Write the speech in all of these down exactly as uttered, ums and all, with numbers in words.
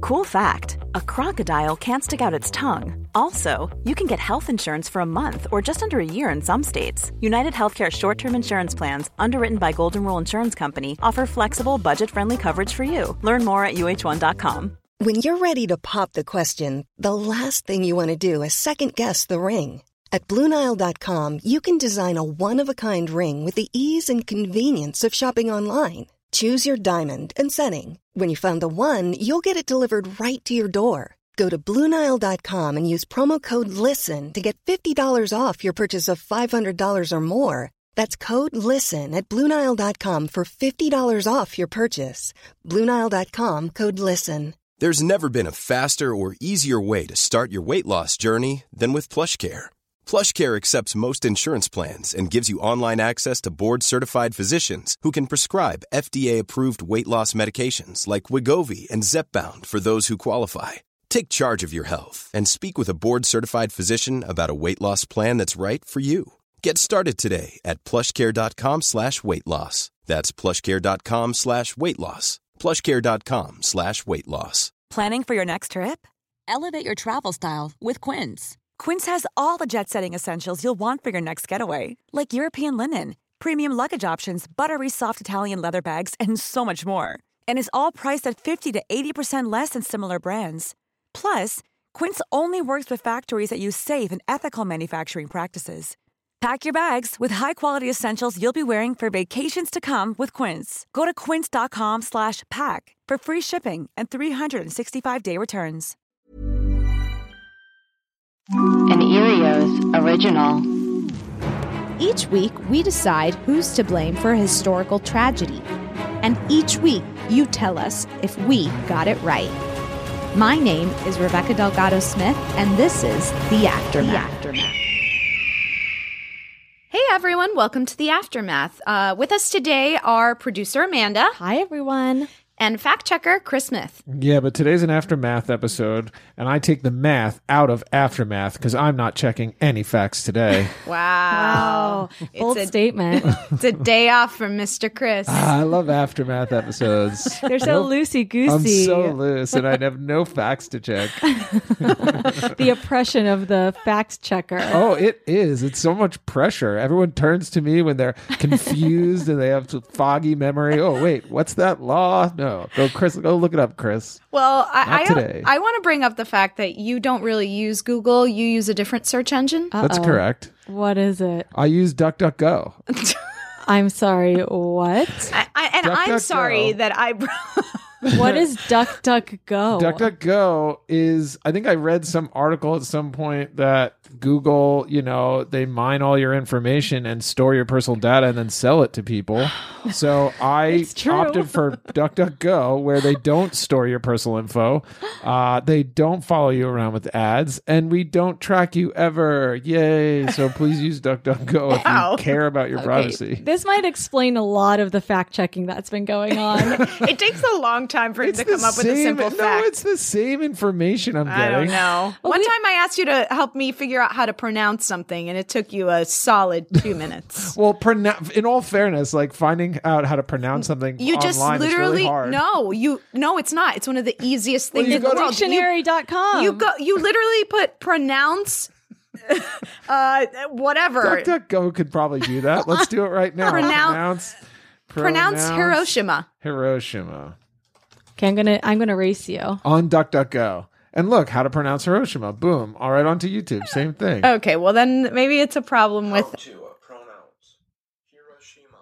Cool fact, a crocodile can't stick out its tongue. Also, you can get health insurance for a month or just under a year in some states. United Healthcare short-term insurance plans, underwritten by Golden Rule Insurance Company, offer flexible, budget-friendly coverage for you. Learn more at U H one dot com. When you're ready to pop the question, the last thing you want to do is second-guess the ring. At Blue Nile dot com, you can design a one-of-a-kind ring with the ease and convenience of shopping online. Choose your diamond and setting. When you find the one, you'll get it delivered right to your door. Go to Blue Nile dot com and use promo code LISTEN to get fifty dollars off your purchase of five hundred dollars or more. That's code LISTEN at Blue Nile dot com for fifty dollars off your purchase. Blue Nile dot com, code LISTEN. There's never been a faster or easier way to start your weight loss journey than with PlushCare. PlushCare accepts most insurance plans and gives you online access to board-certified physicians who can prescribe F D A-approved weight loss medications like Wegovy and Zepbound for those who qualify. Take charge of your health and speak with a board-certified physician about a weight loss plan that's right for you. Get started today at plushcare.com slash weight loss. That's plushcare.com slash weight loss. plushcare.com slash weight loss. Planning for your next trip? Elevate your travel style with Quince. Quince has all the jet-setting essentials you'll want for your next getaway, like European linen, premium luggage options, buttery soft Italian leather bags, and so much more. And is all priced at fifty to eighty percent less than similar brands. Plus, Quince only works with factories that use safe and ethical manufacturing practices. Pack your bags with high-quality essentials you'll be wearing for vacations to come with Quince. Go to quince.com slash pack for free shipping and three sixty-five day returns. An Erios original. Each week, we decide who's to blame for a historical tragedy. And each week, you tell us if we got it right. My name is Rebecca Delgado Smith, and this is The Aftermath. The Aftermath. Hey everyone, welcome to The Aftermath. Uh, with us today are producer Amanda. Hi everyone. And fact checker Chris Smith. Yeah, but today's an Aftermath episode, and I take the math out of Aftermath because I'm not checking any facts today. Wow. Wow. Bold a, statement. It's a day off from Mister Chris. Ah, I love Aftermath episodes. They're so Nope. loosey-goosey. I'm so loose, and I have no facts to check. The oppression of the fact checker. Oh, it is. It's so much pressure. Everyone turns to me when they're confused and they have foggy memory. Oh, wait, what's that law? No, go, Chris. Go look it up, Chris. Well, I Not I, today. I want to bring up the fact that you don't really use Google. You use a different search engine. Uh-oh. That's correct. What is it? I use DuckDuckGo. I'm sorry, what? I, I, and Duck, I'm duck, sorry go. that I... What is DuckDuckGo? DuckDuckGo is, I think I read some article at some point that Google, you know, they mine all your information and store your personal data and then sell it to people. So I opted for DuckDuckGo, where they don't store your personal info. Uh, they don't follow you around with ads, and we don't track you ever. Yay. So please use DuckDuckGo Wow. if you care about your Okay, privacy. this might explain a lot of the fact checking that's been going on. It takes a long time for him It's to come the up with a same- simple no, fact. it's the same information I'm I getting. don't know. One time I asked you to help me figure out how to pronounce something, and it took you a solid two minutes. Well, pronoun- in all fairness, like finding out how to pronounce something You just online is literally really hard. no, you no, it's not. It's one of the easiest Well, things you in the go to world. Dictionary dot com. You, you go. You literally put pronounce. uh, whatever. DuckDuckGo could probably do that. Let's do it right now. Pronounce- pronounce, Pronounce Hiroshima. Hiroshima Okay, I'm gonna I'm gonna race you. on DuckDuckGo. And look, how to pronounce Hiroshima. Boom. All right, onto YouTube. Same thing. Okay, well then maybe it's a problem with. pronounce Hiroshima.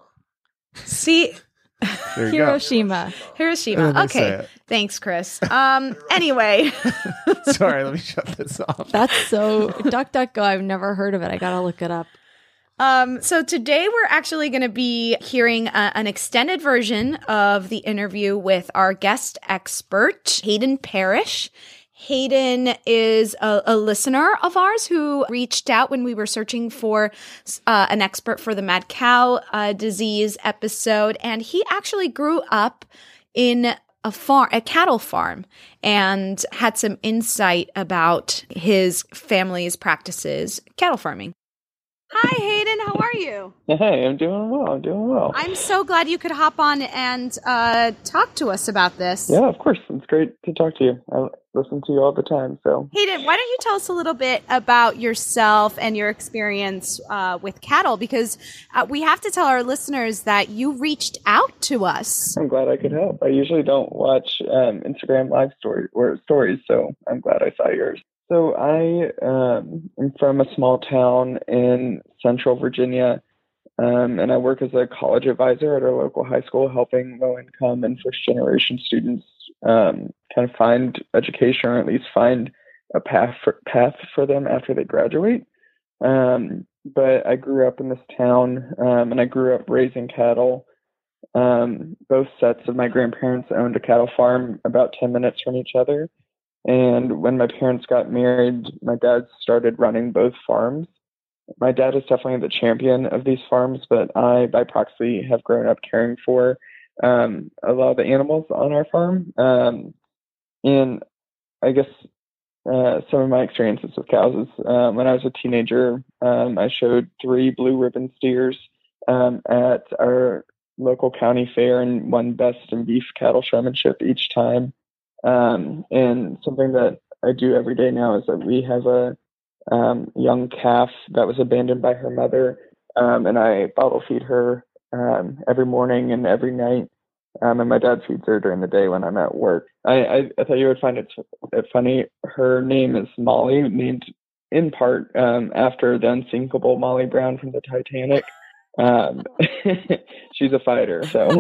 See, There you Hiroshima. Hiroshima. And then they say Okay, it. thanks, Chris. Um. Anyway. go. Sorry, let me shut this off. That's so DuckDuckGo. I've never heard of it. I gotta look it up. Um, so today we're actually going to be hearing a, an extended version of the interview with our guest expert, Hayden Parrish. Hayden is a, a listener of ours who reached out when we were searching for uh, an expert for the mad cow uh, disease episode, and he actually grew up in a farm, a cattle farm, and had some insight about his family's practices, cattle farming. Hi, Hayden. How are are you? Hey, I'm doing well. I'm doing well. I'm so glad you could hop on and uh, talk to us about this. Yeah, of course. It's great to talk to you. I listen to you all the time. So, Hayden, why don't you tell us a little bit about yourself and your experience uh, with cattle? Because uh, we have to tell our listeners that you reached out to us. I'm glad I could help. I usually don't watch um, Instagram live story or stories, so I'm glad I saw yours. So I um, am from a small town in central Virginia, um, and I work as a college advisor at our local high school, helping low-income and first-generation students um, kind of find education, or at least find a path for, path for them after they graduate. Um, but I grew up in this town, um, and I grew up raising cattle. Um, both sets of my grandparents owned a cattle farm about ten minutes from each other. And when my parents got married, my dad started running both farms. My dad is definitely the champion of these farms, but I, by proxy, have grown up caring for um, a lot of the animals on our farm. Um, and I guess uh, some of my experiences with cows is uh, when I was a teenager, um, I showed three blue ribbon steers um, at our local county fair and won best in beef cattle showmanship each time. Um, and something that I do every day now is that we have a um, young calf that was abandoned by her mother, um, and I bottle feed her um, every morning and every night. Um, and my dad feeds her during the day when I'm at work. I, I, I thought you would find it, it funny. Her name is Molly, named in part um, after the unsinkable Molly Brown from the Titanic. Um, she's a fighter, so.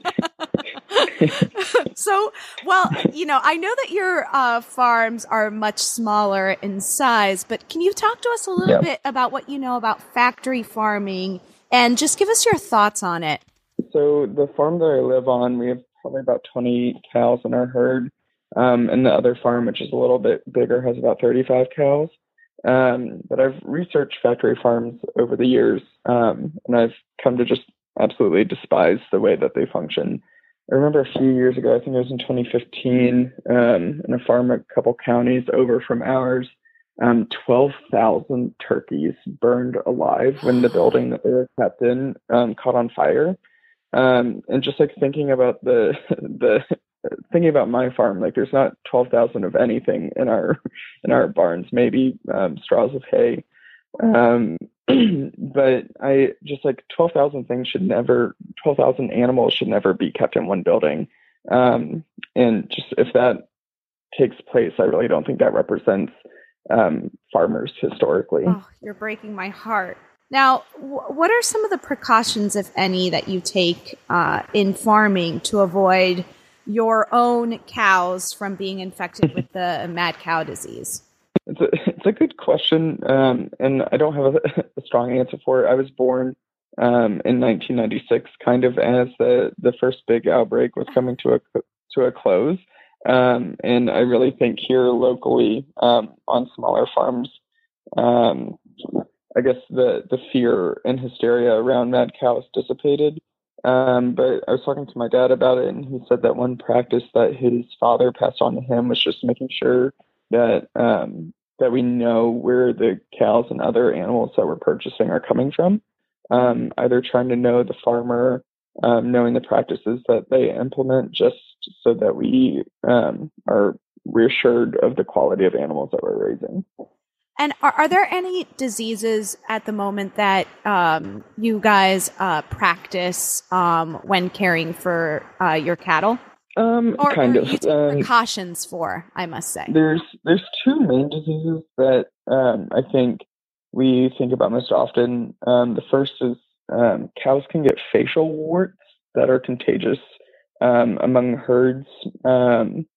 So, well, you know, I know that your uh, farms are much smaller in size, but can you talk to us a little yeah. bit about what you know about factory farming and just give us your thoughts on it? So the farm that I live on, we have probably about twenty cows in our herd. Um, and the other farm, which is a little bit bigger, has about thirty-five cows. Um, but I've researched factory farms over the years, um, and I've come to just absolutely despise the way that they function. I remember a few years ago, I think it was in twenty fifteen, um, in a farm a couple counties over from ours, um, twelve thousand turkeys burned alive when the building that they were kept in um, caught on fire. Um, and just like thinking about the the thinking about my farm, like there's not twelve thousand of anything in our in our barns, maybe um, straws of hay. Um, but I just like twelve thousand things should never, twelve thousand animals should never be kept in one building. Um, and just if that takes place, I really don't think that represents um, farmers historically. Oh, you're breaking my heart. Now, w- what are some of the precautions, if any, that you take uh, in farming to avoid your own cows from being infected with the mad cow disease? It's a, it's a good question, um, and I don't have a, a strong answer for it. I was born um, in nineteen ninety-six, kind of as the, the first big outbreak was coming to a to a close, um, and I really think here locally um, on smaller farms, um, I guess the, the fear and hysteria around mad cows dissipated. Um, but I was talking to my dad about it, and he said that one practice that his father passed on to him was just making sure that um, that we know where the cows and other animals that we're purchasing are coming from. Um, either trying to know the farmer, um, knowing the practices that they implement, just so that we um, are reassured of the quality of animals that we're raising. And are, are there any diseases at the moment that um, you guys uh, practice um, when caring for uh, your cattle? Um, or, kind or of. you take Um, precautions for, I must say. There's there's two main diseases that um, I think we think about most often. Um, the first is um, cows can get facial warts that are contagious um, among herds. Um,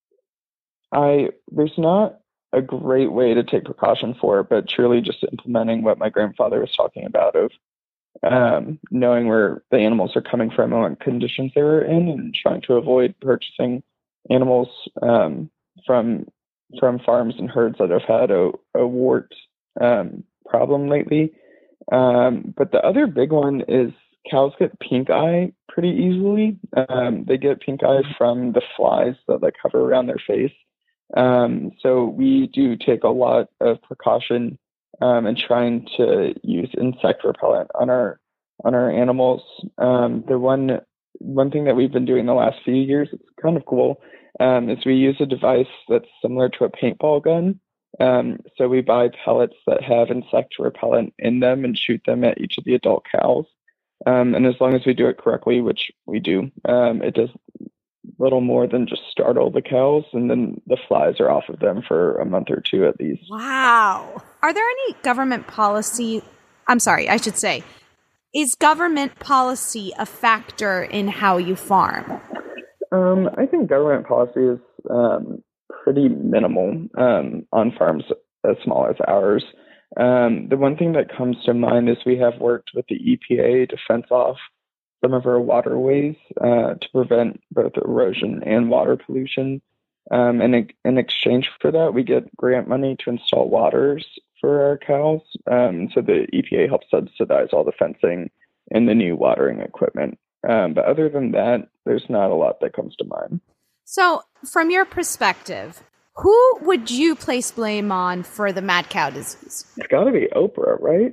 I there's not a great way to take precaution for it, but truly just implementing what my grandfather was talking about of um, knowing where the animals are coming from and what conditions they were in, and trying to avoid purchasing animals um, from from farms and herds that have had a, a wart um, problem lately. Um, but the other big one is cows get pink eye pretty easily. Um, they get pink eye from the flies that like hover around their face. Um, so we do take a lot of precaution um, in trying to use insect repellent on our on our animals. Um, the one one thing that we've been doing the last few years, it's kind of cool, um, is we use a device that's similar to a paintball gun. Um, so we buy pellets that have insect repellent in them and shoot them at each of the adult cows. Um, and as long as we do it correctly, which we do, um, it does little more than just startle the cows, and then the flies are off of them for a month or two at least. Wow. Are there any government policy? I'm sorry, I should say, is government policy a factor in how you farm? Um, I think government policy is um, pretty minimal um, on farms as small as ours. Um, the one thing that comes to mind is we have worked with the E P A to fence off some of our waterways uh, to prevent both erosion and water pollution. Um, and in exchange for that, we get grant money to install waters for our cows. Um, so the E P A helps subsidize all the fencing and the new watering equipment. Um, but other than that, there's not a lot that comes to mind. So from your perspective, who would you place blame on for the mad cow disease? It's got to be Oprah, right?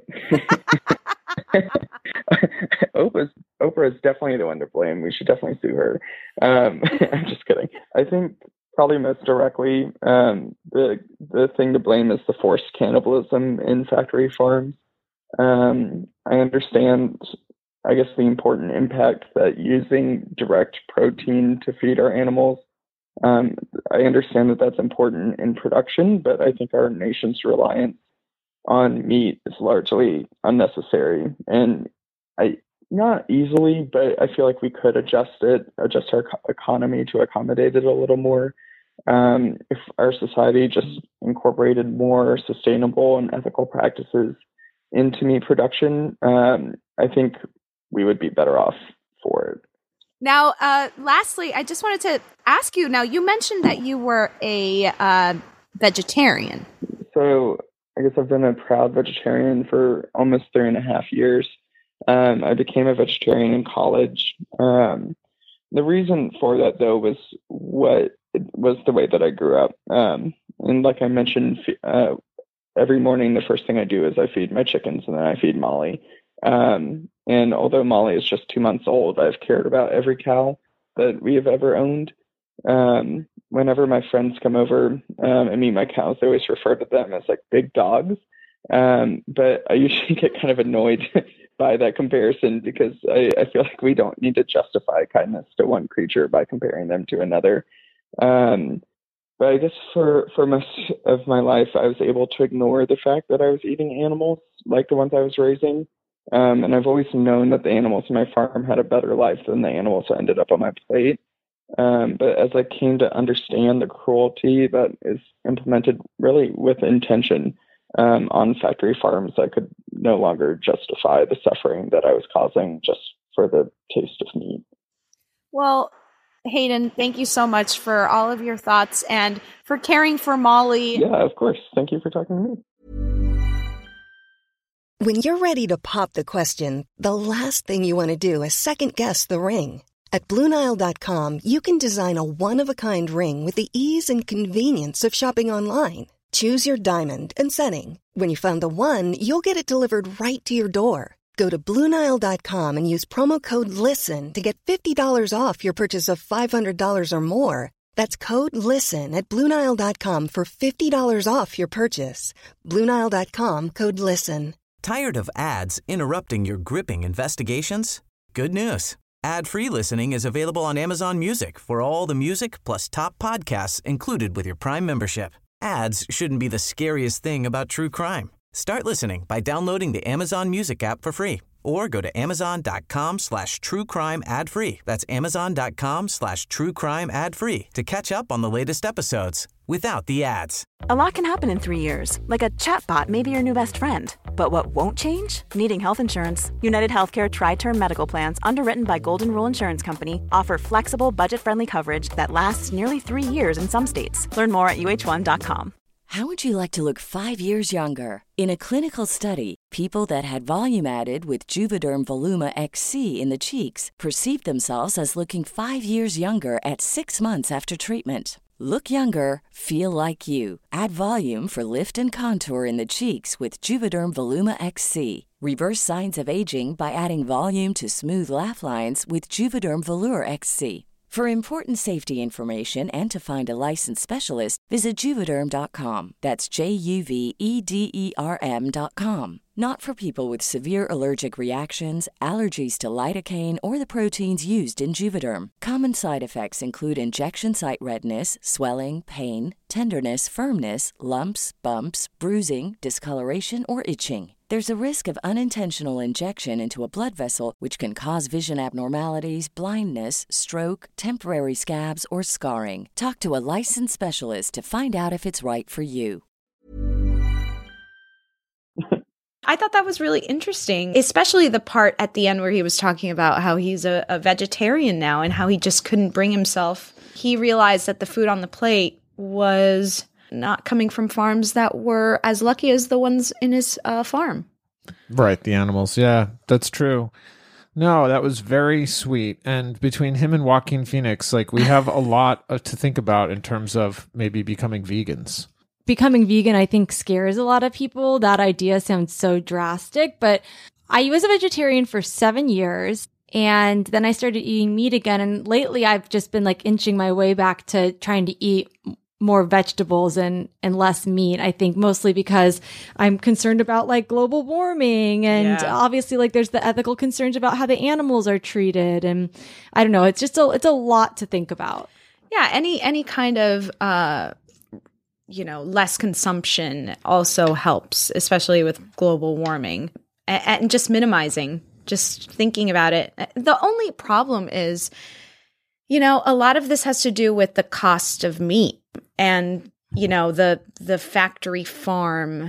Oprah's, Oprah is definitely the one to blame. We should definitely sue her. Um, I'm just kidding. I think probably most directly, um, the the thing to blame is the forced cannibalism in factory farms. Um, I understand, I guess, the important impact that using direct protein to feed our animals. Um, I understand that that's important in production, but I think our nation's reliance on meat is largely unnecessary. And I, not easily, but I feel like we could adjust it, adjust our co- economy to accommodate it a little more. Um, if our society just incorporated more sustainable and ethical practices into meat production, um, I think we would be better off for it. Now, uh, lastly, I just wanted to ask you, now you mentioned that you were a uh, vegetarian. So I guess I've been a proud vegetarian for almost three and a half years. Um, I became a vegetarian in college. Um, the reason for that, though, was what was the way that I grew up. Um, and like I mentioned, uh, every morning, the first thing I do is I feed my chickens, and then I feed Molly. Um, and although Molly is just two months old, I've cared about every cow that we have ever owned. Um, whenever my friends come over um, and meet my cows, they always refer to them as like big dogs. Um, but I usually get kind of annoyed by that comparison because I, I feel like we don't need to justify kindness to one creature by comparing them to another. Um, but I guess for, for most of my life, I was able to ignore the fact that I was eating animals like the ones I was raising. Um, and I've always known that the animals in my farm had a better life than the animals that ended up on my plate. Um, but as I came to understand the cruelty that is implemented really with intention um, on factory farms, I could no longer justify the suffering that I was causing just for the taste of meat. Well, Hayden, thank you so much for all of your thoughts and for caring for Molly. Yeah, of course. Thank you for talking to me. When you're ready to pop the question, the last thing you want to do is second-guess the ring. At Blue Nile dot com, you can design a one-of-a-kind ring with the ease and convenience of shopping online. Choose your diamond and setting. When you find the one, you'll get it delivered right to your door. Go to Blue Nile dot com and use promo code LISTEN to get fifty dollars off your purchase of five hundred dollars or more. That's code LISTEN at Blue Nile dot com for fifty dollars off your purchase. Blue Nile dot com, code LISTEN. Tired of ads interrupting your gripping investigations? Good news. Ad-free listening is available on Amazon Music for all the music plus top podcasts included with your Prime membership. Ads shouldn't be the scariest thing about true crime. Start listening by downloading the Amazon Music app for free or go to amazon.com slash true crime ad free. That's amazon.com slash true crime ad free to catch up on the latest episodes without the ads. A lot can happen in three years, like a chatbot may be your new best friend. But what won't change? Needing health insurance. United Healthcare Tri-Term Medical Plans, underwritten by Golden Rule Insurance Company, offer flexible, budget-friendly coverage that lasts nearly three years in some states. Learn more at U H one dot com. How would you like to look five years younger? In a clinical study, people that had volume added with Juvederm Voluma X C in the cheeks perceived themselves as looking five years younger at six months after treatment. Look younger, feel like you. Add volume for lift and contour in the cheeks with Juvederm Voluma X C. Reverse signs of aging by adding volume to smooth laugh lines with Juvederm Volure X C. For important safety information and to find a licensed specialist, visit Juvederm dot com. That's J U V E D E R M dot com. Not for people with severe allergic reactions, allergies to lidocaine, or the proteins used in Juvederm. Common side effects include injection site redness, swelling, pain, tenderness, firmness, lumps, bumps, bruising, discoloration, or itching. There's a risk of unintentional injection into a blood vessel, which can cause vision abnormalities, blindness, stroke, temporary scabs, or scarring. Talk to a licensed specialist to find out if it's right for you. I thought that was really interesting, especially the part at the end where he was talking about how he's a, a vegetarian now and how he just couldn't bring himself. He realized that the food on the plate was not coming from farms that were as lucky as the ones in his uh, farm. Right, the animals. Yeah, that's true. No, that was very sweet. And between him and Joaquin Phoenix, like we have a lot uh, to think about in terms of maybe becoming vegans. Becoming vegan, I think, scares a lot of people. That idea sounds so drastic, but I was a vegetarian for seven years and then I started eating meat again. And lately I've just been like inching my way back to trying to eat more vegetables and, and less meat. I think mostly because I'm concerned about like global warming and yeah. obviously like there's the ethical concerns about how the animals are treated. And I don't know, it's just a, it's a lot to think about. Yeah. Any, any kind of, uh, you know, less consumption also helps, especially with global warming and, and just minimizing, just thinking about it. The only problem is, you know, a lot of this has to do with the cost of meat and, you know, the the factory farm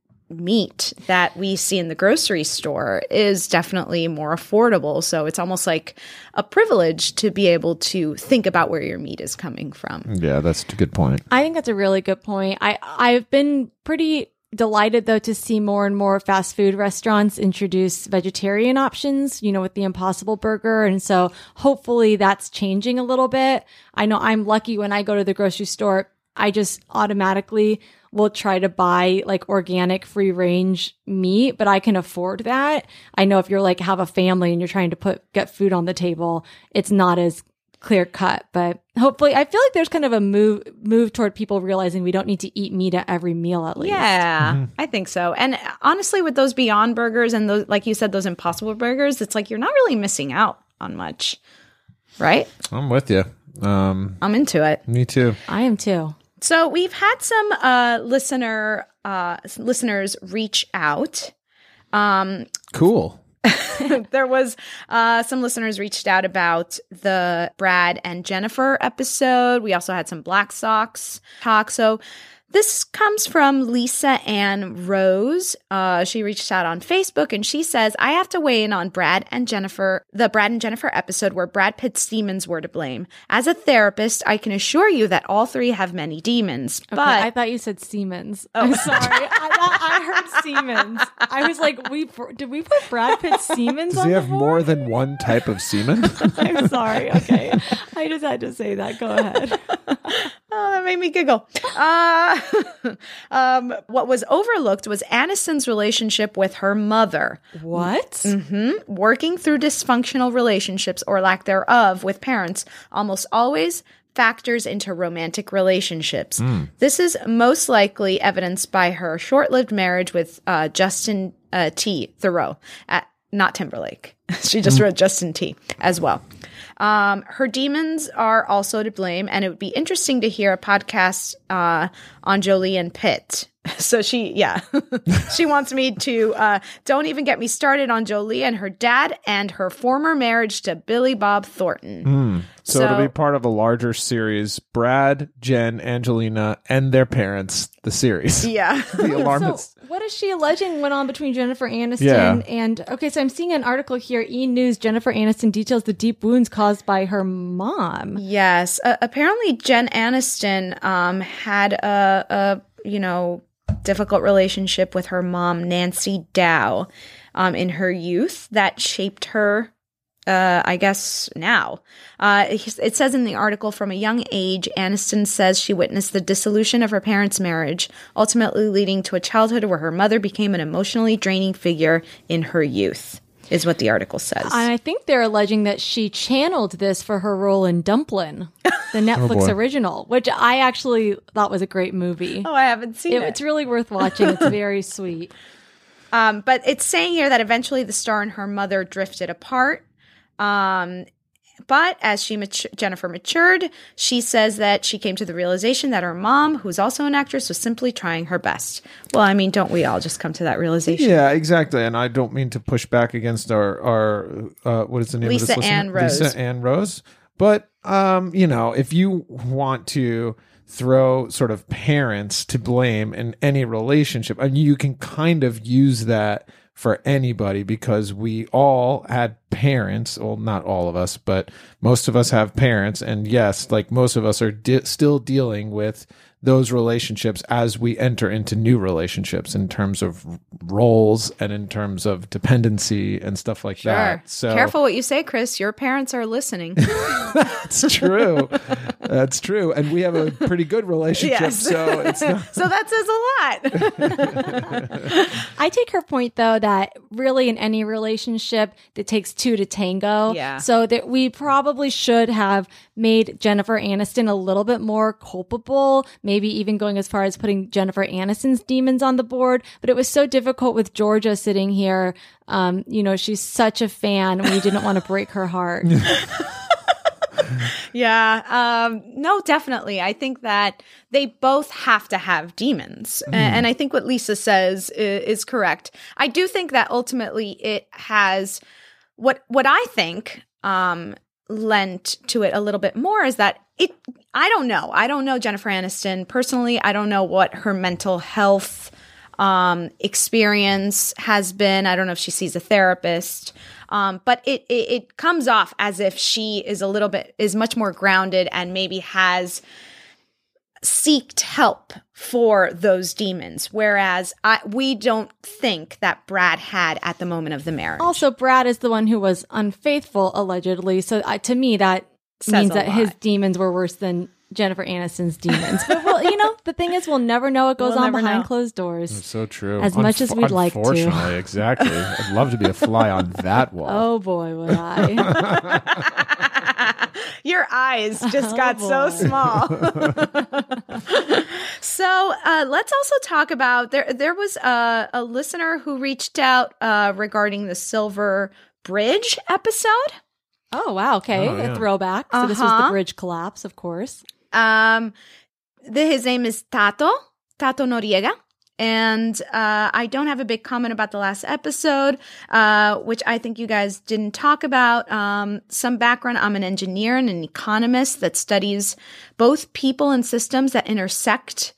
meat that we see in the grocery store is definitely more affordable. So it's almost like a privilege to be able to think about where your meat is coming from. Yeah, that's a good point. I think that's a really good point. I, I've been pretty delighted, though, to see more and more fast food restaurants introduce vegetarian options, you know, with the Impossible Burger. And so hopefully that's changing a little bit. I know I'm lucky when I go to the grocery store, I just automatically will try to buy like organic free range meat, but I can afford that. I know if you're like have a family and you're trying to put get food on the table, it's not as clear cut, but hopefully I feel like there's kind of a move move toward people realizing we don't need to eat meat at every meal at least. Yeah, Mm-hmm. I think so. And honestly, with those Beyond Burgers and those, like you said, those Impossible Burgers, it's like you're not really missing out on much, right? I'm with you. Um, I'm into it. Me too. I am too. So we've had some uh, listener uh, listeners reach out. Um, cool. There was uh, some listeners reached out about the Brad and Jennifer episode. We also had some Black Sox talk. So this comes from Lisa Ann Rose. Uh, she reached out on Facebook and she says, I have to weigh in on Brad and Jennifer, the Brad and Jennifer episode where Brad Pitt's demons were to blame. As a therapist, I can assure you that all three have many demons. Okay, but I thought you said Siemens. Oh. I'm sorry. I thought I heard Siemens. I was like, we did we put Brad Pitt's Siemens Does on he the have board? more than one type of semen? I'm sorry. Okay. I just had to say that. Go ahead. Oh, that made me giggle. Uh, um, what was overlooked was Aniston's relationship with her mother. What? Mm-hmm. Working through dysfunctional relationships or lack thereof with parents almost always factors into romantic relationships. Mm. This is most likely evidenced by her short-lived marriage with uh, Justin uh, T. Thoreau, at, not Timberlake. She just mm. wrote Justin T. as well. Um, her demons are also to blame, and it would be interesting to hear a podcast uh, on Jolie and Pitt. So she, yeah, she wants me to, uh, don't even get me started on Jolie and her dad and her former marriage to Billy Bob Thornton. Mm. So, So- it'll be part of a larger series, Brad, Jen, Angelina, and their parents, the series. Yeah. The alarmists. So what is she alleging went on between Jennifer Aniston Yeah. and, okay, so I'm seeing an article here, E! News, Jennifer Aniston details the deep wounds caused by her mom. Yes. Uh, apparently, Jen Aniston um, had a, a, you know, difficult relationship with her mom, Nancy Dow, um, in her youth that shaped her Uh, I guess now. Uh, it says in the article, from a young age, Aniston says she witnessed the dissolution of her parents' marriage, ultimately leading to a childhood where her mother became an emotionally draining figure in her youth, is what the article says. And I think they're alleging that she channeled this for her role in Dumplin', the Netflix oh original, which I actually thought was a great movie. Oh, I haven't seen it. it. It's really worth watching. It's very sweet. Um, but it's saying here that eventually the star and her mother drifted apart. Um, but as she matu- Jennifer matured, she says that she came to the realization that her mom, who's also an actress, was simply trying her best. Well, I mean, don't we all just come to that realization? Yeah, exactly. And I don't mean to push back against our our uh, what is the name Lisa of this Ann listener? Rose. Lisa Ann Rose. But um, you know, if you want to throw sort of parents to blame in any relationship, and you can kind of use that for anybody, because we all had parents. Well, not all of us, but most of us have parents. And yes, like most of us are di- still dealing with those relationships as we enter into new relationships in terms of roles and in terms of dependency and stuff like Sure. that. So careful what you say, Chris. Your parents are listening. That's true. That's true. And we have a pretty good relationship. Yes. So it's not. So that says a lot. I take her point, though, that really in any relationship, it takes two to tango. Yeah. So that we probably should have made Jennifer Aniston a little bit more culpable, maybe even going as far as putting Jennifer Aniston's demons on the board. But it was so difficult with Georgia sitting here. Um, you know, she's such a fan. We didn't want to break her heart. Yeah. Um, no, definitely. I think that they both have to have demons. Mm. And, and I think what Lisa says is, is correct. I do think that ultimately it has what what I think um, lent to it a little bit more is that it, I don't know. I don't know Jennifer Aniston personally. I don't know what her mental health um, experience has been. I don't know if she sees a therapist. Um, but it, it it comes off as if she is a little bit, is much more grounded and maybe has seeked help for those demons. Whereas I, we don't think that Brad had at the moment of the marriage. Also, Brad is the one who was unfaithful, allegedly. So uh, to me, that Says means a that lot. his demons were worse than Jennifer Aniston's demons. But, well, you know, the thing is, we'll never know what goes We'll on never behind know. closed doors. It's so true. As much as we'd like to. Unfortunately, exactly. I'd love to be a fly on that wall. Oh, boy, would I. Your eyes just Oh, got so boy. small. So uh, let's also talk about, there There was a, a listener who reached out uh, regarding the Silver Bridge episode. Oh, wow. Okay. Oh, yeah. A throwback. So this was Uh-huh. the bridge collapse, of course. Um, the, his name is Tato, Tato Noriega. And uh, I don't have a big comment about the last episode, uh, which I think you guys didn't talk about. Um, some background, I'm an engineer and an economist that studies both people and systems that intersect.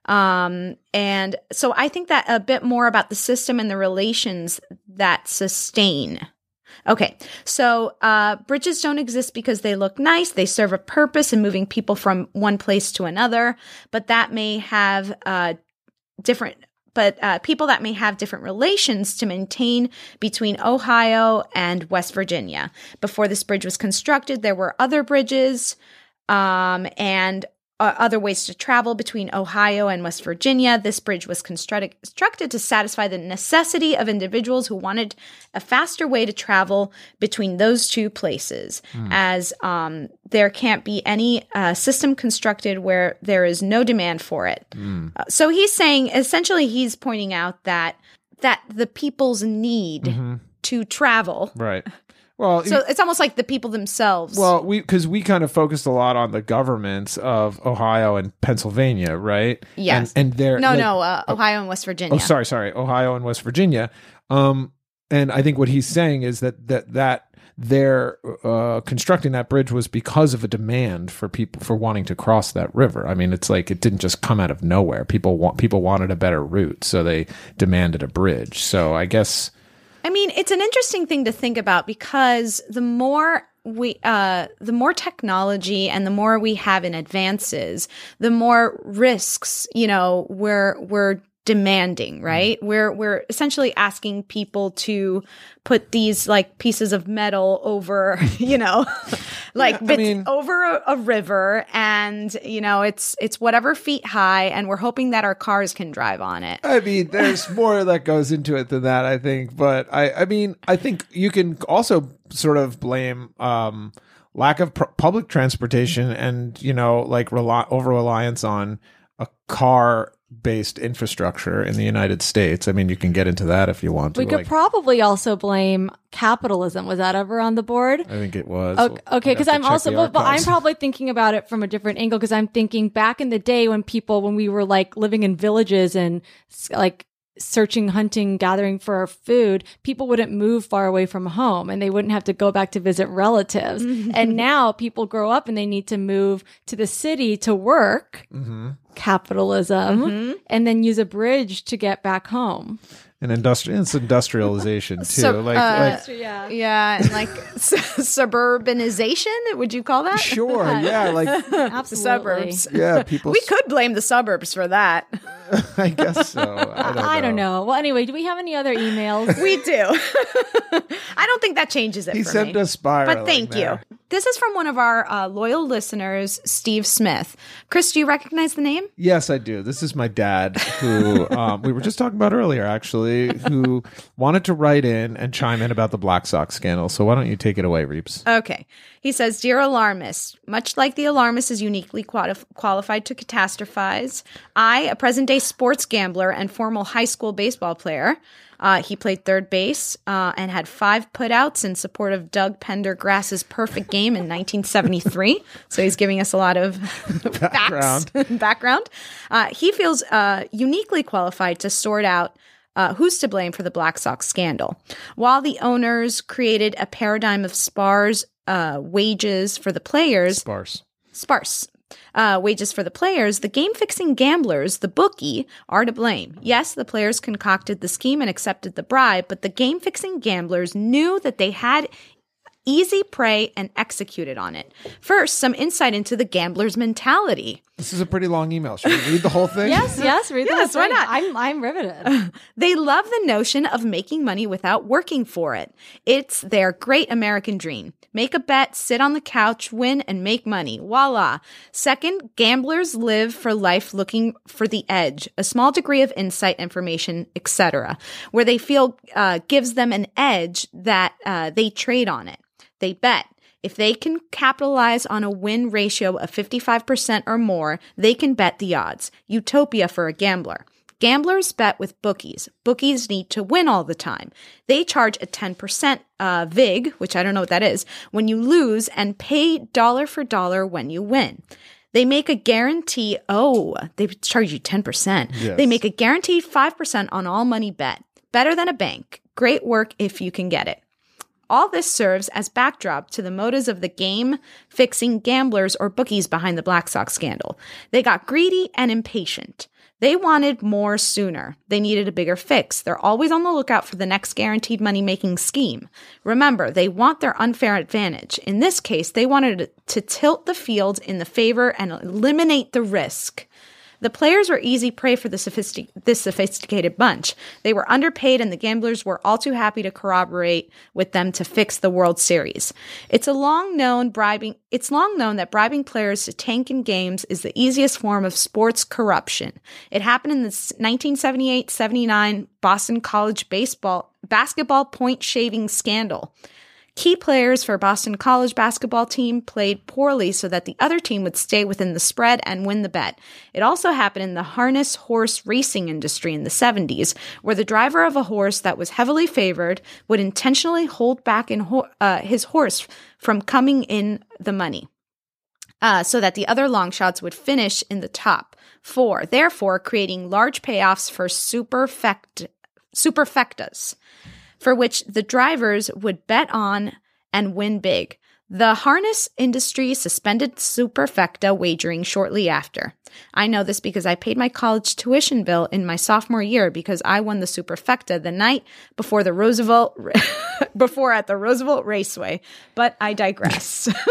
Um, and so I think that a bit more about the system and the relations that sustain. Okay, so uh, bridges don't exist because they look nice. They serve a purpose in moving people from one place to another, but that may have uh, different, but uh, people that may have different relations to maintain between Ohio and West Virginia. Before this bridge was constructed, there were other bridges um, and uh, other ways to travel between Ohio and West Virginia. This bridge was constructed, constructed to satisfy the necessity of individuals who wanted a faster way to travel between those two places, Hmm. as um, there can't be any uh, system constructed where there is no demand for it. Hmm. Uh, so he's saying, essentially, he's pointing out that that the people's need Mhm. to travel. Right. Well, So it's almost like the people themselves. Well, we because we kind of focused a lot on the governments of Ohio and Pennsylvania, right? Yes. and, and they're no, like- no, uh, Ohio and West Virginia. Oh, sorry, sorry, Ohio and West Virginia. Um, and I think what he's saying is that that that they're uh, constructing that bridge was because of a demand for people for wanting to cross that river. I mean, it's like it didn't just come out of nowhere. People want people wanted a better route, so they demanded a bridge. So I guess. I mean, it's an interesting thing to think about because the more we, uh, the more technology and the more we have in advances, the more risks, you know, we're we're demanding, right? Mm. We're we're essentially asking people to put these like pieces of metal over, you know, like yeah, I mean, over a, a river, and you know, it's it's whatever feet high, and we're hoping that our cars can drive on it. I mean, there's more that goes into it than that, I think. But I, I mean, I think you can also sort of blame um, lack of pr- public transportation and, you know, like rely- over reliance on a car based infrastructure in the United States. I mean, you can get into that if you want to. We could like, probably also blame capitalism. Was that ever on the board? I think it was. Okay, because I'm also, but, but I'm probably thinking about it from a different angle, because I'm thinking back in the day when people, when we were like living in villages and like searching, hunting, gathering for our food, people wouldn't move far away from home and they wouldn't have to go back to visit relatives. Mm-hmm. And now people grow up and they need to move to the city to work. Mm-hmm. Capitalism, mm-hmm. and then use a bridge to get back home. And industri- it's industrialization too. So, like, uh, like, yeah, yeah, and like su- suburbanization. Would you call that? Sure, yeah, like absolutely. Suburbs. Yeah, people. We could blame the suburbs for that. I guess so. I don't, I know. don't know. Well, anyway, do we have any other emails? We do. I don't think that changes it. He for sent me. us spiraling. But thank there. you. This is from one of our uh, loyal listeners, Steve Smith. Chris, do you recognize the name? Yes, I do. This is my dad, who um, we were just talking about earlier, actually, who wanted to write in and chime in about the Black Sox scandal. So why don't you take it away, Reeps? Okay. He says, Dear Alarmist, much like the alarmist is uniquely quali- qualified to catastrophize, I, a present-day sports gambler and former high school baseball player, Uh, he played third base uh, and had five putouts in support of Doug Pendergrass's perfect game in nineteen seventy-three. So he's giving us a lot of background. facts, background. Uh, he feels uh, uniquely qualified to sort out uh, who's to blame for the Black Sox scandal. While the owners created a paradigm of sparse uh, wages for the players, sparse, sparse. Uh, wages for the players, the game-fixing gamblers, the bookie, are to blame. Yes, the players concocted the scheme and accepted the bribe, but the game-fixing gamblers knew that they had easy prey and executed on it. First, some insight into the gambler's mentality. This is a pretty long email. Should we read the whole thing? Yes, yes, read the yes, whole why thing. not? I'm, I'm riveted. They love the notion of making money without working for it. It's their great American dream. Make a bet, sit on the couch, win, and make money. Voila. Second, gamblers live for life looking for the edge, a small degree of insight, information, et cetera, where they feel uh, gives them an edge that uh, they trade on it. They bet. If they can capitalize on a win ratio of fifty-five percent or more, they can bet the odds. Utopia for a gambler. Gamblers bet with bookies. Bookies need to win all the time. They charge a ten percent uh, vig, which I don't know what that is, when you lose, and pay dollar for dollar when you win. They make a guarantee, oh, they charge you ten percent. Yes. They make a guaranteed five percent on all money bet. Better than a bank. Great work if you can get it. All this serves as backdrop to the motives of the game-fixing gamblers or bookies behind the Black Sox scandal. They got greedy and impatient. They wanted more sooner. They needed a bigger fix. They're always on the lookout for the next guaranteed money-making scheme. Remember, they want their unfair advantage. In this case, they wanted to tilt the field in the favor and eliminate the risk. The players were easy prey for the sophistic- this sophisticated bunch. They were underpaid, and the gamblers were all too happy to corroborate with them to fix the World Series. It's a long known bribing. It's long known that bribing players to tank in games is the easiest form of sports corruption. It happened in the nineteen seventy-eight seventy-nine Boston College baseball basketball point shaving scandal. Key players for Boston College basketball team played poorly so that the other team would stay within the spread and win the bet. It also happened in the harness horse racing industry in the seventies, where the driver of a horse that was heavily favored would intentionally hold back in ho- uh, his horse from coming in the money, uh, so that the other long shots would finish in the top four, therefore creating large payoffs for superfect- superfectas, for which the drivers would bet on and win big. The harness industry suspended superfecta wagering shortly after. I know this because I paid my college tuition bill in my sophomore year because I won the superfecta the night before the Roosevelt before at the Roosevelt Raceway. But I digress.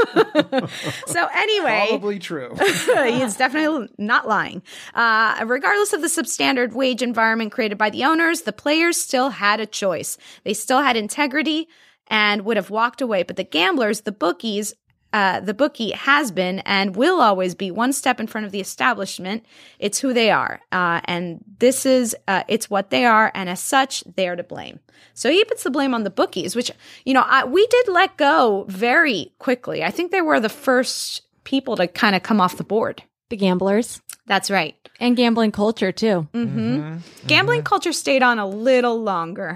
So anyway, probably true. He's definitely not lying. Uh, regardless of the substandard wage environment created by the owners, the players still had a choice. They still had integrity and would have walked away. But the gamblers, the bookies, uh, the bookie has been and will always be one step in front of the establishment. It's who they are. Uh, and this is, uh, it's what they are. And as such, they're to blame. So he puts the blame on the bookies, which, you know, I, we did let go very quickly. I think they were the first people to kind of come off the board. The gamblers. That's right. And gambling culture, too. Mm-hmm. Mm-hmm. Gambling Mm-hmm. culture stayed on a little longer.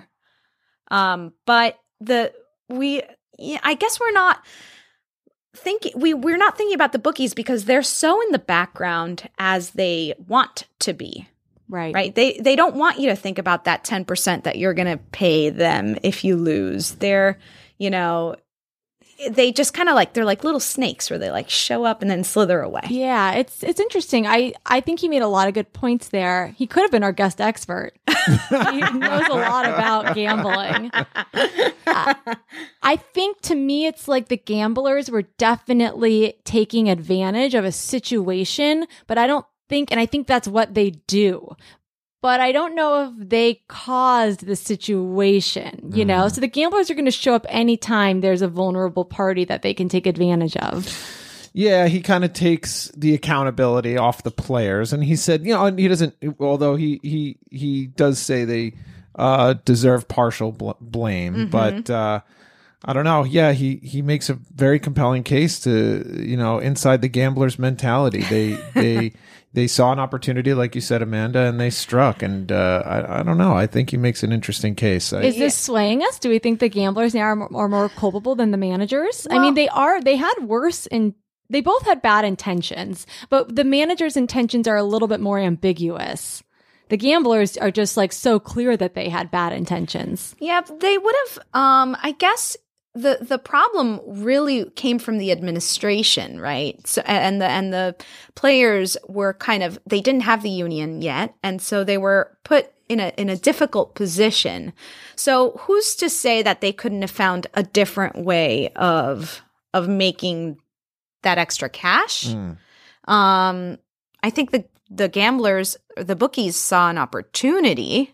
Um, but the, we, yeah, I guess we're not thinking, we, we're not thinking about the bookies because they're so in the background as they want to be. Right. Right. They, they don't want you to think about that ten percent that you're going to pay them if you lose. They're, you know, they just kind of like, they're like little snakes where they like show up and then slither away. Yeah, it's it's interesting. I, I think he made a lot of good points there. He could have been our guest expert. He knows a lot about gambling. Uh, I think to me, it's like the gamblers were definitely taking advantage of a situation, but I don't think, and I think that's what they do. But I don't know if they caused the situation, you know? So the gamblers are going to show up anytime there's a vulnerable party that they can take advantage of. Yeah, he kind of takes the accountability off the players. And he said, you know, and he doesn't, although he he, he does say they uh, deserve partial bl- blame. Mm-hmm. But uh, I don't know. Yeah, he, he makes a very compelling case to, you know, inside the gamblers' mentality. They, they, They saw an opportunity, like you said, Amanda, and they struck. And uh, I, I don't know. I think he makes an interesting case. I, Is this swaying us? Do we think the gamblers now are more, are more culpable than the managers? Well, I mean, they are. They had worse, and they both had bad intentions. But the managers' intentions are a little bit more ambiguous. The gamblers are just like so clear that they had bad intentions. Yeah, they would have. Um, I guess. The the problem really came from the administration, right? So and the and the players were kind of, they didn't have the union yet, and so they were put in a in a difficult position. So who's to say that they couldn't have found a different way of of making that extra cash? Mm. Um, I think the the gamblers, the bookies, saw an opportunity.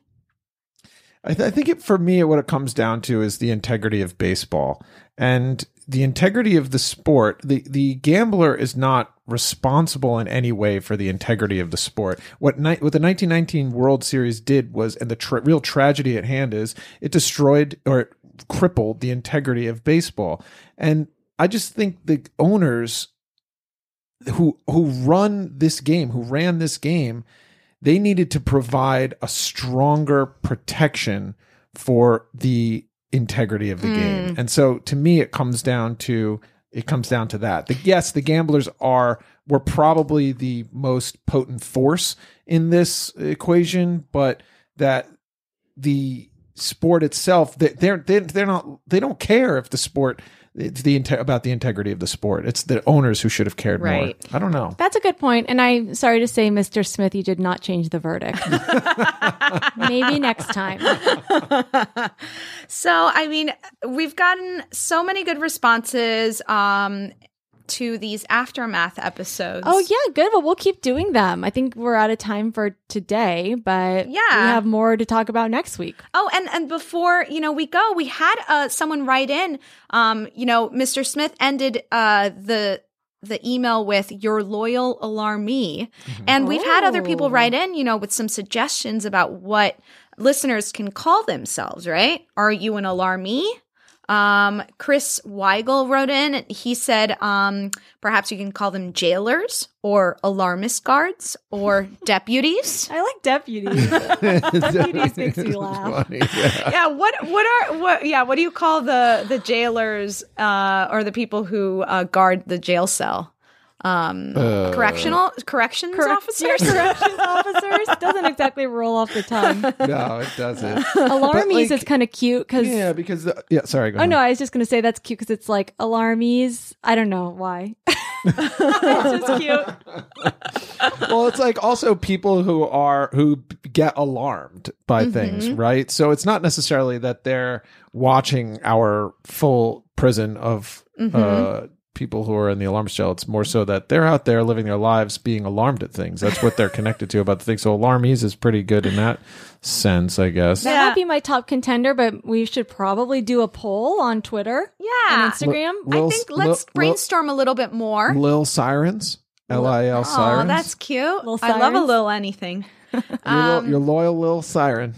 I, th- I think it, for me, what it comes down to is the integrity of baseball and the integrity of the sport. The the gambler is not responsible in any way for the integrity of the sport. What ni- what the nineteen nineteen World Series did was, and the tra- real tragedy at hand is, it destroyed or it crippled the integrity of baseball. And I just think the owners who who run this game, who ran this game, they needed to provide a stronger protection for the integrity of the mm. game. And so to me, it comes down to, it comes down to that. The, yes, the gamblers are, were probably the most potent force in this equation, but that the sport itself, they, they're, they're, they're not, they don't care if the sport, it's the about the integrity of the sport. It's the owners who should have cared right. more. I don't know. That's a good point. And I'm sorry to say, Mister Smith, you did not change the verdict. Maybe next time. So, I mean, we've gotten so many good responses um, to these Aftermath episodes. Oh, yeah. Good. Well, we'll keep doing them. I think we're out of time for today, but yeah. we have more to talk about next week. Oh, and, and before, you know, we go, we had uh, someone write in, um, you know, Mister Smith ended uh, the the email with "your loyal alarmee." Mm-hmm. And we've oh. had other people write in, you know, with some suggestions about what listeners can call themselves, right? Are you an alarmee? Um, Chris Weigel wrote in, he said, um, perhaps you can call them jailers or alarmist guards or deputies. I like deputies. Deputies makes me laugh. Funny, yeah. yeah. What, what are, what, yeah. What do you call the, the jailers, uh, or the people who, uh, guard the jail cell? um, Uh, correctional corrections Correct- officers. Yeah, corrections officers doesn't exactly roll off the tongue. No, it doesn't. Alarmies like, is kind of cute because Yeah, because the, yeah. Sorry. Go Oh ahead. no, I was just gonna say that's cute because it's like alarmies. I don't know why. It's just cute. Well, it's like also people who are who get alarmed by Mm-hmm. things, right? So it's not necessarily that they're watching our full prison of Mm-hmm. uh, people who are in the alarm cell. It's more so that they're out there living their lives being alarmed at things. That's what they're connected to about the thing. So alarmies is pretty good in that sense, I guess. That Yeah. might be my top contender, but we should probably do a poll on Twitter Yeah. and Instagram. Lil- I think Lil- let's Lil- brainstorm a little bit more. Lil Sirens, L I L Oh, Sirens. that's cute. Lil I love a sirens? little anything. your, um, lo- your loyal Lil Siren.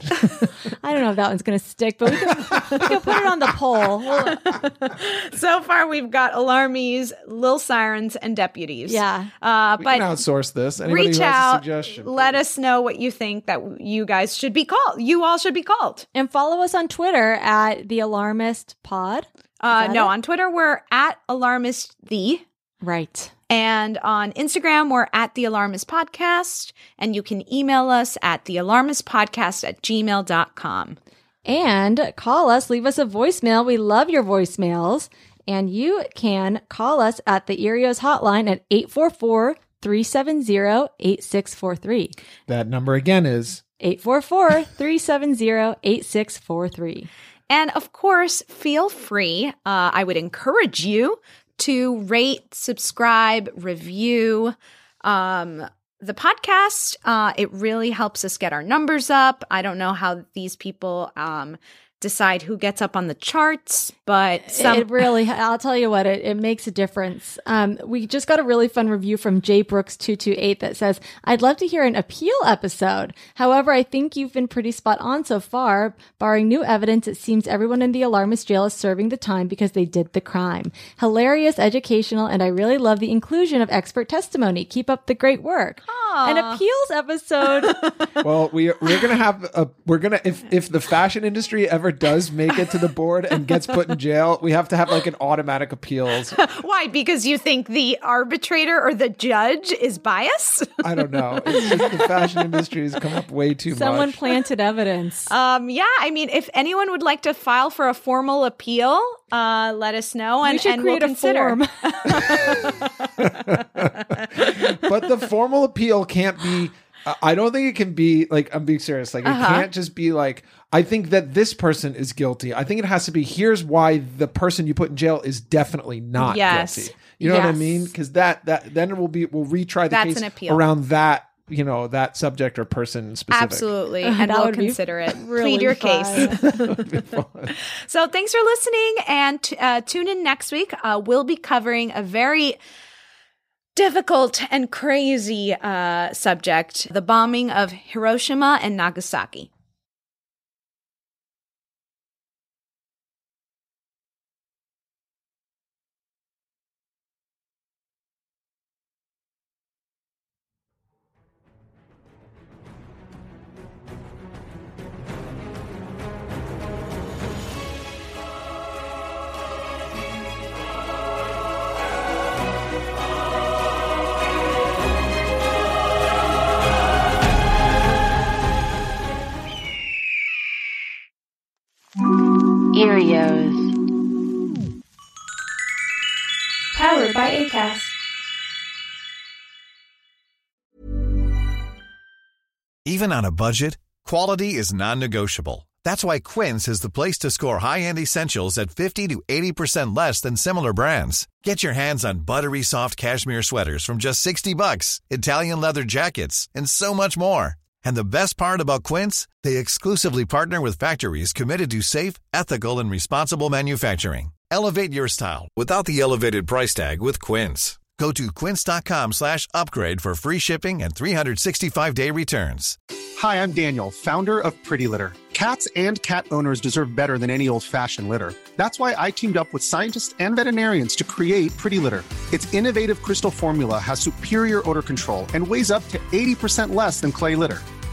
I don't know if that one's gonna stick, but we can, we can put it on the poll. We'll- So far, we've got alarmies, Lil Sirens, and deputies. yeah. Uh, We but can outsource this. Anybody reach who has a out, suggestion, let please. us know what you think that you guys should be called. You all should be called. And follow us on Twitter at the Alarmist Pod. Uh, that no, it? on Twitter, we're at Alarmist The. Right. And on Instagram, we're at The Alarmist Podcast. And you can email us at thealarmistpodcast at gmail dot com. And call us, leave us a voicemail. We love your voicemails. And you can call us at the Erios hotline at eight four four, three seven zero, eight six four three. That number again is eight four four, three seven zero, eight six four three. And of course, feel free. Uh, I would encourage you to rate, subscribe, review um, the podcast. Uh, it really helps us get our numbers up. I don't know how these people um, decide who gets up on the charts, but some- it really, I'll tell you what, it, it makes a difference. Um, we just got a really fun review from J Brooks two two eight that says, I'd love to hear an appeal episode. However, I think you've been pretty spot on so far. Barring new evidence, it seems everyone in the alarmist jail is serving the time because they did the crime. Hilarious, educational, and I really love the inclusion of expert testimony. Keep up the great work. Aw. An appeals episode. well, we we're gonna have a we're gonna if if the fashion industry ever does make it to the board and gets put in jail, we have to have like an automatic appeals. Why? Because you think the arbitrator or the judge is biased? I don't know. It's just the fashion industry has come up way too Someone much. planted evidence. Um, yeah, I mean, if anyone would like to file for a formal appeal, uh, let us know, and, we should and create we'll a consider. form. But the formal appeal can't be. I don't think it can be like. I'm being serious. Like it Uh-huh. can't just be like. I think that this person is guilty. I think it has to be. Here's why the person you put in jail is definitely not Yes. guilty. You know what I Yes. mean? Because that that then it will be. We'll retry the That's case an appeal. around that. You know, that subject or person specific. Absolutely, Uh, and that we'll would be consider it. really Plead your fun. case. So thanks for listening, and t- uh, tune in next week. Uh, we'll be covering a very difficult and crazy uh, subject: the bombing of Hiroshima and Nagasaki. Erios. Powered by Acast. Even on a budget, quality is non-negotiable. That's why Quince is the place to score high-end essentials at fifty to eighty percent less than similar brands. Get your hands on buttery soft cashmere sweaters from just sixty bucks, Italian leather jackets, and so much more. And the best part about Quince, they exclusively partner with factories committed to safe, ethical, and responsible manufacturing. Elevate your style without the elevated price tag with Quince. Go to quince.com slash upgrade for free shipping and three sixty-five day returns. Hi, I'm Daniel, founder of Pretty Litter. Cats and cat owners deserve better than any old-fashioned litter. That's why I teamed up with scientists and veterinarians to create Pretty Litter. Its innovative crystal formula has superior odor control and weighs up to eighty percent less than clay litter.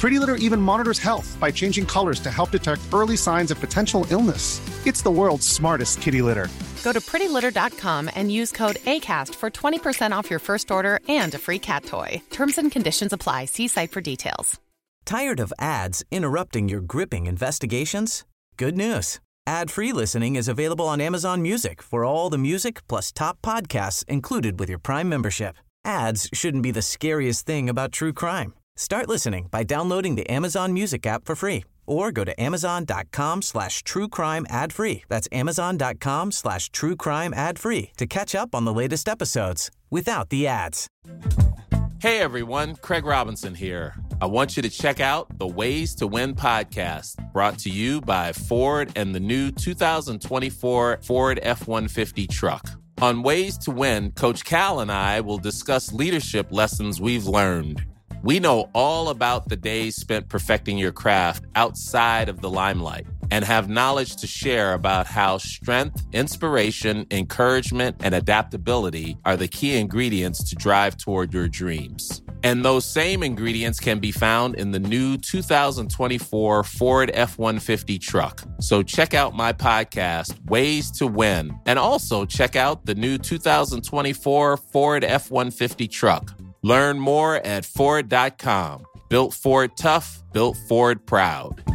Pretty Litter even monitors health by changing colors to help detect early signs of potential illness. It's the world's smartest kitty litter. Go to pretty litter dot com and use code ACAST for twenty percent off your first order and a free cat toy. Terms and conditions apply. See site for details. Tired of ads interrupting your gripping investigations? Good news. Ad-free listening is available on Amazon Music for all the music plus top podcasts included with your Prime membership. Ads shouldn't be the scariest thing about true crime. Start listening by downloading the Amazon Music app for free or go to amazon.com slash true crime ad free. That's amazon.com slash true crime ad free to catch up on the latest episodes without the ads. Hey everyone, Craig Robinson here. I want you to check out the Ways to Win podcast, brought to you by Ford and the new two thousand twenty-four Ford F one fifty truck. On Ways to Win, Coach Cal and I will discuss leadership lessons we've learned. We know all about the days spent perfecting your craft outside of the limelight and have knowledge to share about how strength, inspiration, encouragement, and adaptability are the key ingredients to drive toward your dreams. And those same ingredients can be found in the new two thousand twenty-four Ford F one fifty truck. So check out my podcast, Ways to Win, and also check out the new two thousand twenty-four Ford F one fifty truck. Learn more at Ford dot com. Built Ford tough, built Ford proud.